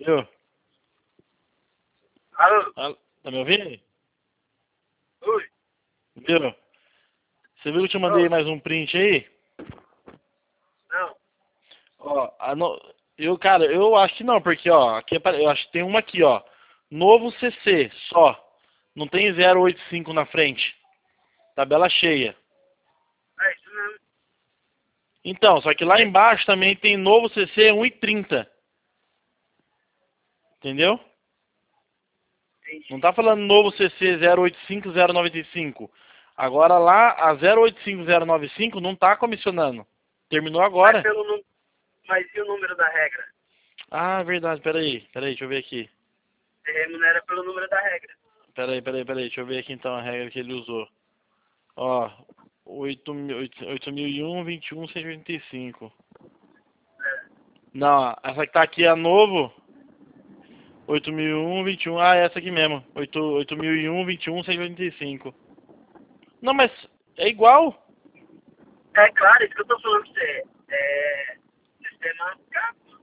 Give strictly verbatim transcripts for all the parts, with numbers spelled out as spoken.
Viu? Alô? Alô? Tá me ouvindo? Oi? Viu? Você viu que eu te mandei Oh, mais um print aí? não. Ó, a no... eu, cara, eu acho que não, porque, ó, aqui apare- eu acho que tem uma aqui, ó. Novo C C, só. Não tem zero oito cinco na frente. Tabela cheia. É isso mesmo. Então, só que lá embaixo também tem novo C C um e trinta. Entendeu? Entendi. Não tá falando novo C C zero oito cinco zero nove cinco. Agora lá, a zero oito cinco zero nove cinco não tá comissionando. Terminou Mas, agora. pelo num... Mas e o número da regra? Ah, verdade. Peraí, peraí, deixa eu ver aqui. Você remunera pelo número da regra. Peraí, peraí, peraí. Deixa eu ver aqui então a regra que ele usou. Ó, oito mil e um, vinte e um, cento e oitenta e cinco. É. Não, essa que tá aqui é a novo. oito mil e um, vinte e um. Ah, é essa aqui mesmo. oito mil e um, vinte e um, cento e oitenta e cinco. Não, mas é igual. É claro, isso que eu tô falando pra você. É... Sistema cabo.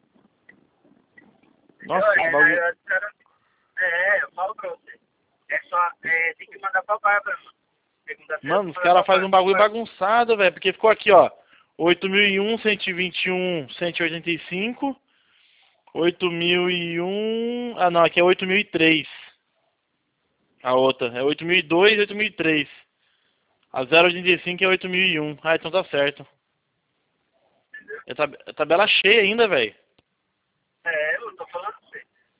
Entendeu? Nossa, esse É, bagulho. aí os caras... É, eu falo pra você. É só... É, tem que mandar pra Bárbara, mano. Segunda-feira eu Mano, vou os mandar pra caras fazem um bagulho Bárbara. bagunçado, velho. Porque ficou aqui, ó. oito mil e um, cento e vinte e um, cento e oitenta e cinco. oito mil e um. Ah, não, aqui é oito mil e três. A outra. É oito mil e dois e oito mil e três. A zero oitenta e cinco é oito mil e um. Ah, então tá certo. É tab é tabela cheia ainda, velho. É, eu tô falando pra você.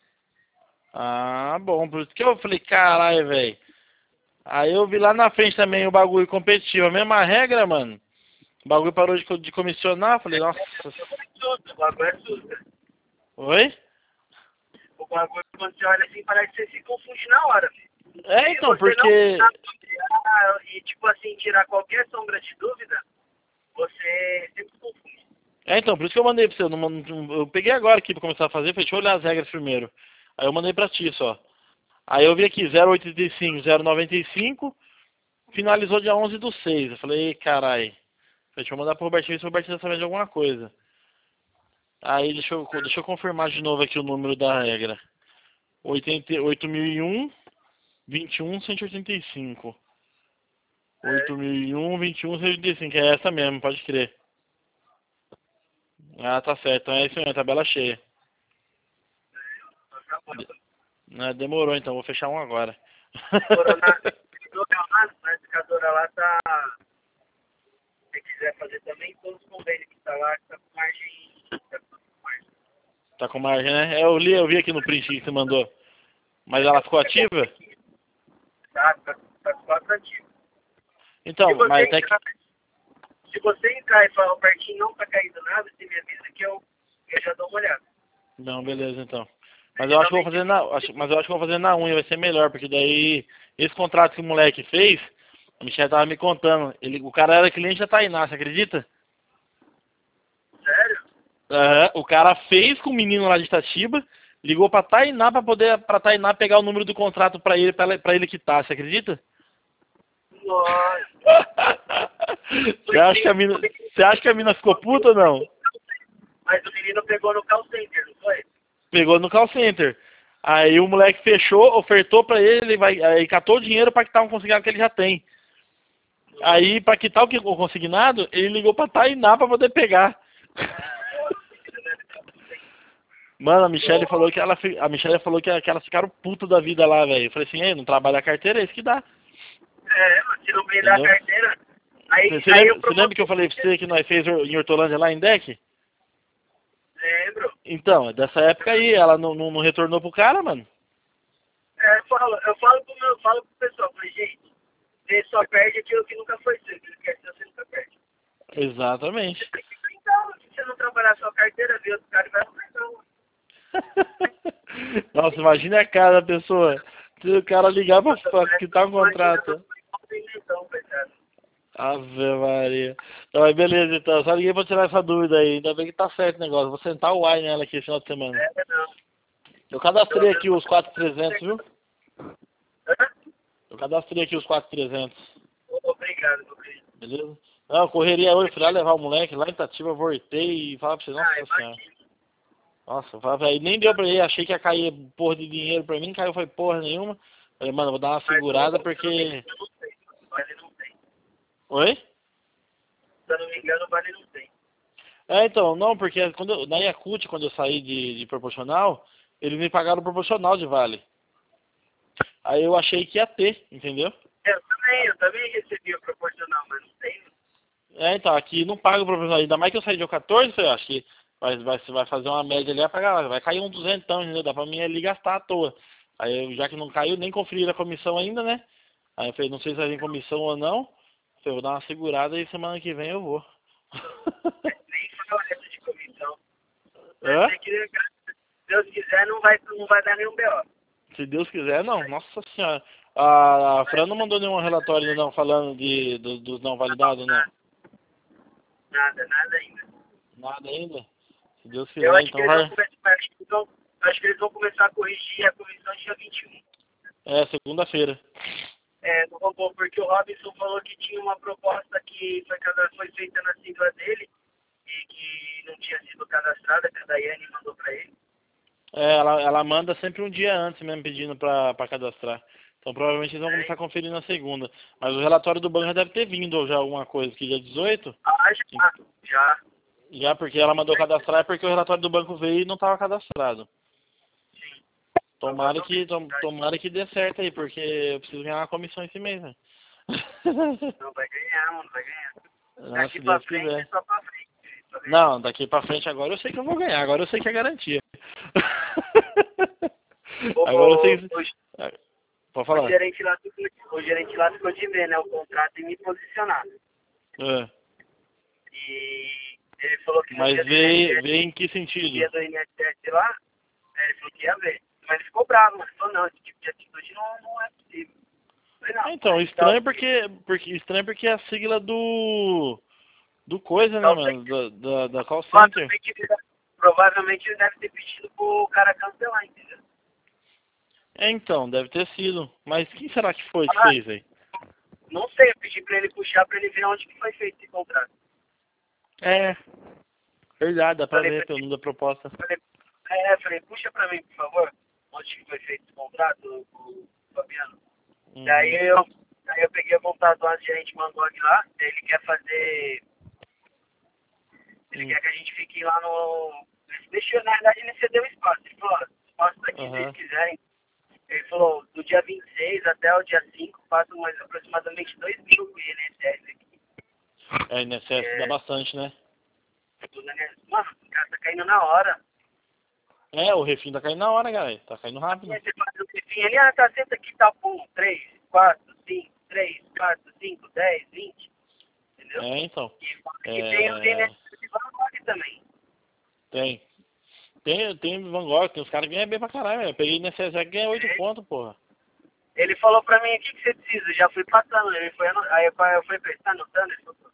Ah, bom. Por isso que eu falei, caralho, velho. Aí eu vi lá na frente também o bagulho competitivo. A mesma regra, mano. O bagulho parou de, co- de comissionar. Falei, nossa. Susto, o bagulho é susto. Oi? O bagulho, quando você olha assim, parece que você se confunde na hora, filho. É, Se então, você não porque. tirar e, tipo assim, tirar qualquer sombra de dúvida, você sempre se confunde. É, então, por isso que eu mandei pra você. Eu, não, não- eu peguei agora aqui pra começar a fazer. Falei, deixa eu olhar as regras primeiro. Aí eu mandei pra ti só. Aí eu vi aqui, zero oitenta e cinco, zero noventa e cinco. Finalizou dia onze do seis. Eu falei, carai. Falei, deixa eu mandar pro Robertinho se o Robertinho tá sabendo de alguma coisa. Aí deixa eu, deixa eu confirmar de novo aqui o número da regra. oito mil e um, vinte e um, cento e oitenta e cinco. É, oito mil e um, vinte e um, cento e oitenta e cinco. É essa mesmo, pode crer. Ah, tá certo. Então é isso mesmo, tabela cheia. De- né, demorou então, vou fechar um agora. Corona, a indicadora lá tá. Se quiser fazer também, todos os convênios que tá lá, que tá com margem. Tá com margem. Tá com margem, né? É, eu li, eu vi aqui no print que você mandou. Mas ela ficou ativa? Tá, tá, tá quatro ativos. Se Então, você mas até que. entrar, se você entrar e falar, o Bertinho não tá caindo nada, você me avisa que eu, eu já dou uma olhada. Não, beleza então. Mas eu acho que eu vou Geralmente, fazer na. acho- Mas eu acho que eu vou fazer na unha, vai ser melhor, porque daí esse contrato que o moleque fez, a Michelle tava me contando. Ele, o cara era cliente da Tainá, você acredita? sério? Aham, o cara fez com o menino lá de Itatiba, ligou pra Tainá pra poder pra Tainá pegar o número do contrato pra ele, pra, ele- pra ele quitar, você acredita? Nossa. Você acha que a mina, você acha que a mina ficou puta ou não? Mas o menino pegou no call center, não foi? Pegou no call center. Aí o moleque fechou, ofertou pra ele, ele vai, aí catou o dinheiro pra quitar um consignado que ele já tem. Aí, pra quitar o que- o consignado, ele ligou pra Tainá pra poder pegar. Mano, a Michelle falou que ela, fi- a Michelle falou que, que elas ficaram putas da vida lá, velho. Eu falei assim, ei, não trabalha a carteira, é isso que dá. É, mas se não me dá a Entendeu? carteira. Aí, Você aí lembra, eu você lembra que eu falei pra você que nós fez em Hortolândia lá em Deck? lembro. Então, é dessa época aí, ela não, não, não retornou pro cara, mano. É, eu falo, eu falo pro meu, falo pro pessoal, falei, gente, você só perde aquilo que nunca foi seu, aquilo que é seu, você nunca perde. Exatamente. Você tem que brincar, mano. Se você não trabalhar a sua carteira, viu, outro cara vai apertar, mano. Nossa, imagina a cara da pessoa. Se o cara ligar pra, pra quitar um contrato. Então, coitado. Ave Maria. Então, aí beleza, então. Só liguei pra tirar essa dúvida aí. Ainda bem que tá certo o negócio. Vou sentar o ai nela aqui esse final de semana. É, não. Eu Pelo cadastrei aqui menos os quatro mil e trezentos, viu? Hã? Eu cadastrei aqui os quatro mil e trezentos. Obrigado, meu querido. Beleza? Não, correria hoje. Fui lá levar o moleque lá em Itatiba, voltei e falar pra você, Ah, nossa senhora. imagina. Nossa, aí nem deu pra ele, achei que ia cair porra de dinheiro pra mim, caiu foi porra nenhuma. Falei, mano, vou dar uma segurada porque... Eu não sei, vale não tem. Oi? Se eu não me engano, vale não tem. É, então, não, porque quando eu, na Yakult, quando eu saí de, de proporcional, eles me pagaram proporcional de vale. Aí eu achei que ia ter, entendeu? Eu também, eu também recebi o proporcional, mas não tem. É, então, aqui não paga o proporcional, ainda mais que eu saí de quatorze, eu acho que vai, vai, você vai fazer uma média ali, vai pagar, vai cair um duzentão, entendeu? Dá pra mim ali gastar à toa. Aí eu, já que não caiu, nem conferi a comissão ainda, né? Aí eu falei, não sei se vai vir comissão ou não. Eu falei, vou dar uma segurada e semana que vem eu vou. Nem fala essa de comissão. Mas Hã? sei que, se Deus quiser, não vai, não vai dar nenhum B O. Se Deus quiser, não. Nossa senhora. A, a Fran não mandou nenhum relatório ainda não falando de, do- dos não validados, não. Nada, nada ainda. Nada ainda? Se Deus Eu quiser, acho que então eles vão vai. começar, então, acho que eles vão começar a corrigir a comissão dia vinte e um. É, segunda-feira. É, do robô, porque o Robinson falou que tinha uma proposta que foi, cada- foi feita na sigla dele e que não tinha sido cadastrada, que a Daiane mandou para ele. É, ela, ela manda sempre um dia antes mesmo pedindo pra, pra cadastrar. Então provavelmente eles vão É, começar a conferir na segunda. Mas o relatório do banco já deve ter vindo já alguma coisa, que dia dezoito. ah, já, já, Já porque ela mandou cadastrar é porque o relatório do banco veio e não estava cadastrado. sim. Tomara que, Provavelmente. tom, tomara que dê certo aí, porque eu preciso ganhar uma comissão esse mês, né? Não vai ganhar, mano, vai ganhar. Ah, Daqui se pra Deus frente é quiser. só pra frente. Tá vendo? Não, daqui pra frente agora eu sei que eu vou ganhar, agora eu sei que é garantia. O, Agora eu sei o, que... o, Ah, pode o, falar. gerente lá, ficou- o gerente lá ficou de ver, né, o contrato e me posicionar. É. E ele falou que no Mas dia do vê, I N S S, vê em que no sentido? dia do I N S S lá, é, ele falou que ia ver. Mas ele ficou bravo, mas ele falou, não, esse tipo de atitude não, não é possível. Eu falei, Ah, não, então, mas tá, estranho porque, porque estranho porque é a sigla do do coisa, né, então, mano? Da, da, da call center. provavelmente, ele- provavelmente ele deve ter pedido pro cara cancelar, entendeu? É, então, deve ter sido. Mas quem será que foi que Ah, fez aí? não sei, eu pedi pra ele puxar pra ele ver onde que foi feito esse contrato. É, verdade, dá pra Falei ver pra pelo ele, número da proposta. falei, é, falei, puxa pra mim, por favor, onde que foi feito esse contrato, o, o Fabiano. Daí Uhum. eu, daí eu peguei a vontade do gerente Mangog lá, daí ele quer fazer, ele Hum. quer que a gente fique lá no, ele deixou, na verdade ele cedeu o espaço, ele falou, ó, o espaço tá aqui se vocês Aham. quiserem. Ele falou, do dia vinte e seis até o dia cinco, passam mais aproximadamente dois mil I N S S aqui. É, I N S S dá É, bastante, né? tudo, né? Mano, o cara tá caindo na hora. É, o refim tá caindo na hora, galera. Tá caindo Aqui rápido. você faz o briefing ali, ah, tá, senta aqui, tá bom, três, quatro, cinco, três, quatro, cinco, dez, vinte, entendeu? É, então. E fora que tem os É, I N S S de Vanguard também. tem. Tem, tem Van Gogh, tem os caras que ganham bem pra caralho, velho. Eu peguei nesse exército e ganhei oito É. conto, porra. Ele falou pra mim, o que, que você precisa? Eu já fui passando, ele foi, ano- aí eu eu fui pra ele, tá anotando? Ele falou,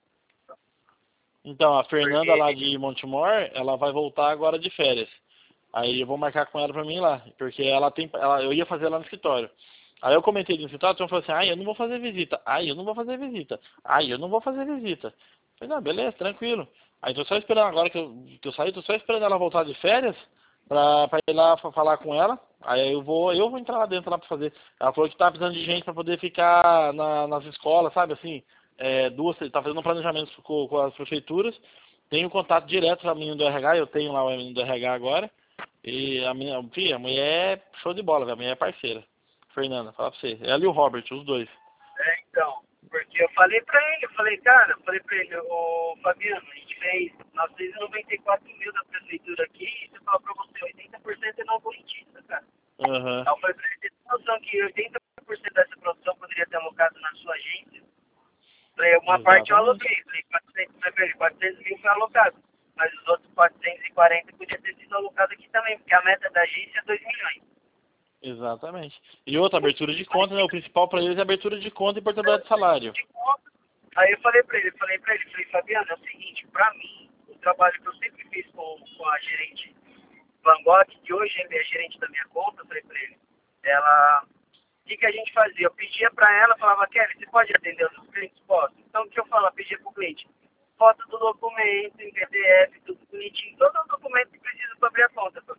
Então, a Fernanda lá porque, de Montemor, ela vai voltar agora de férias. Aí eu vou marcar com ela pra mim ir lá, porque ela tem, ela, eu ia fazer lá no escritório. Aí eu comentei no escritório, então falou assim, ai, eu não vou fazer visita, ai, eu não vou fazer visita, ai, eu não vou fazer visita. Eu falei, não, beleza, tranquilo. Aí tô só esperando agora que eu, que eu saí, tô só esperando ela voltar de férias pra, pra ir lá fa- falar com ela. Aí eu vou, eu vou entrar lá dentro lá pra fazer. Ela falou que tá precisando de gente pra poder ficar na, nas escolas, sabe, assim, é, duas, tá fazendo um planejamento com, com as prefeituras. Tenho contato direto com a menina do R H, eu tenho lá o menino do R H agora. E a minha, filha, a mulher é show de bola, velho, a mulher é parceira. Fernanda, fala pra você. Ela e o Robert, os dois. é, então, porque eu falei pra ele, eu falei, cara, eu falei pra ele, ô Fabiano, a gente fez novecentos e noventa e quatro mil da prefeitura aqui, e você falou pra você, oitenta por cento é não politista, cara. Aham. Aí eu falei pra ele, você tem noção que oitenta por cento dessa produção poderia ter alocado na sua agência? Falei, uma parte eu Exatamente. aloquei, falei, quatrocentos, falei pra ele, quatrocentos mil foi alocado, mas os outros quatrocentos e quarenta podia ter sido alocado aqui também, porque a meta da agência é dois milhões. Exatamente. E outra, abertura de conta, né? O principal pra eles é abertura de conta e portabilidade de salário. De conta. Aí eu falei pra ele, falei pra ele, falei, Fabiano, é o seguinte, pra mim, o trabalho que eu sempre fiz com, com a gerente Van Gogh, que hoje ele é gerente da minha conta, eu falei pra ele, ela, o que, que a gente fazia? Eu pedia pra ela, falava, Kelly, você pode atender os clientes? Posso. Então o que eu falava? Pedia pro cliente, foto do documento, em P D F, tudo bonitinho, todo o documento que precisa pra abrir a conta.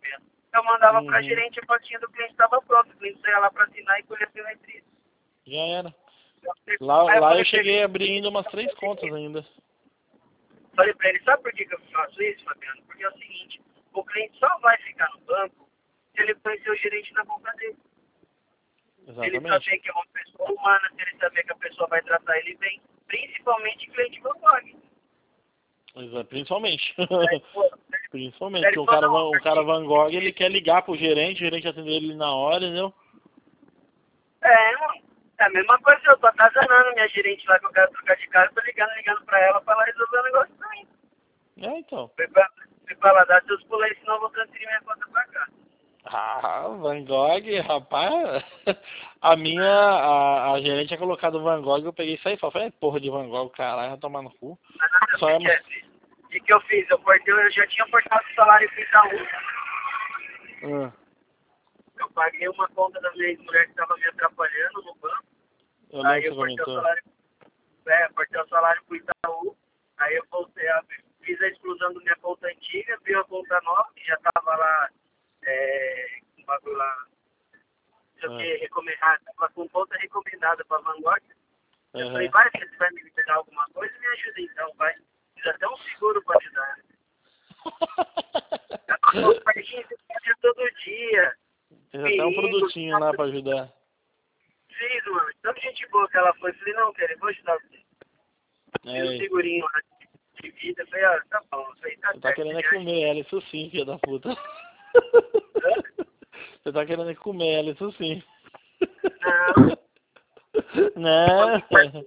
mandava Uhum. pra gerente a fotinha do cliente estava pronto. O cliente saia lá pra assinar e colher a biometria. Já era. Lá, Aí eu lá falei eu pra cheguei ele, abrindo umas três contas ainda. falei pra ele, sabe por que, que eu faço isso, Fabiano? Porque é o seguinte, o cliente só vai ficar no banco se ele conhecer o gerente na conta dele. Se ele Exatamente. saber que é uma pessoa humana, se ele saber que a pessoa vai tratar ele bem, principalmente cliente Van Gogh. Exa- Principalmente. Aí, pô, Principalmente. ele Porque o falou, cara, não, va- o cara porque... Van Gogh, ele quer ligar pro gerente, o gerente atender ele na hora, entendeu? É, mano. É a mesma coisa, eu tô atazanando minha gerente lá que eu quero trocar de cara, tô ligando, ligando pra ela pra ela resolver o negócio pra mim. É, então. Fui pra, fui pra lá dar seus pulos aí, senão eu vou transferir minha conta pra cá. Ah, Van Gogh, rapaz. A minha, a, a gerente tinha colocado Van Gogh, eu peguei e saí fora. Falei, "É, porra de Van Gogh, caralho, vai tomar no cu. Mas nada, Só é... o que, o que, que eu fiz? Eu, cortei, eu já tinha cortado o salário pro Itaú. Hum, Eu paguei uma conta da minha ex-mulher que estava me atrapalhando no banco. eu Aí lembro que eu você cortei o comentou. salário, é, cortei o salário pro Itaú. Aí eu voltei a, fiz a exclusão da minha conta antiga, vi a conta nova, que já tava lá, é, um bagulho lá, não sei o que, É. recomendado, tava com conta recomendada pra Van Gogh. Eu falei, Uhum. vai, se você vai me liberar alguma coisa, me ajuda então, vai. Fiz até um seguro pra ajudar. Os parquinhos você fazia todo dia. Tem até um produtinho lá pra ajudar. Fiz, mano. Tanta gente boa que ela foi. Falei, não, cara, eu vou ajudar você. Fiz um É, segurinho lá de vida. Falei, ah, tá bom. Falei, tá você tá certo. querendo é me comer ela, isso sim, filha da puta. ajuda. Você tá querendo é comer ela, isso sim. Não. Não. Não.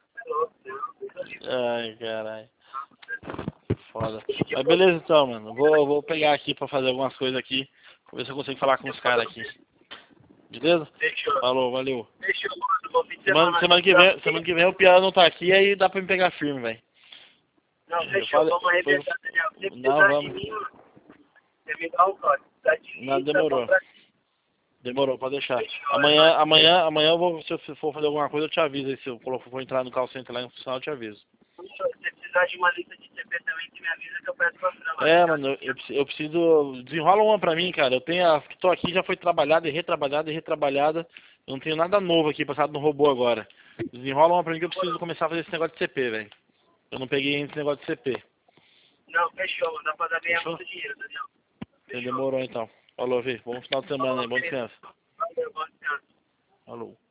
Ai, caralho. Foda. Mas beleza então, mano. Vou, vou pegar aqui pra fazer algumas coisas aqui. Vou ver se eu consigo falar com os caras aqui. Beleza? Fechou. Falou, valeu. Fechou, mano. Bom fim de Semana, semana. semana, que vem, semana que vem o Piara não tá aqui, aí dá pra me pegar firme, velho. Não, Eu fechou. falei, Vamos foi, arrebentar, Daniel. Se não, precisar de vamos. mim, mano, você me dá um toque. Tá de Não, mim, tá bom demorou. pra ti. Demorou, pode deixar. Fechou, Amanhã, é nóis. amanhã, amanhã eu vou, se eu for fazer alguma coisa, eu te aviso aí. Se eu for for entrar no call center lá no final, eu te aviso. Fechou. Se você precisar de uma lista de C P também, você me avisa que eu peço pra Fran lá. É, Tá? mano, eu, preci- eu preciso. Desenrola uma pra mim, cara. Eu tenho a que tô aqui, já foi trabalhada e retrabalhada e retrabalhada. Eu não tenho nada novo aqui, passado no robô agora. Desenrola uma pra mim que eu preciso começar a fazer esse negócio de C P, velho. Eu não peguei ainda esse negócio de C P. Não, fechou, mano. Dá pra dar ganhar Fechou? muito dinheiro, Daniel. Você Fechou. demorou então. Falou, Vi. Bom final de semana aí, Falou, bom querido. descanso. Valeu, bom descanso. Falou.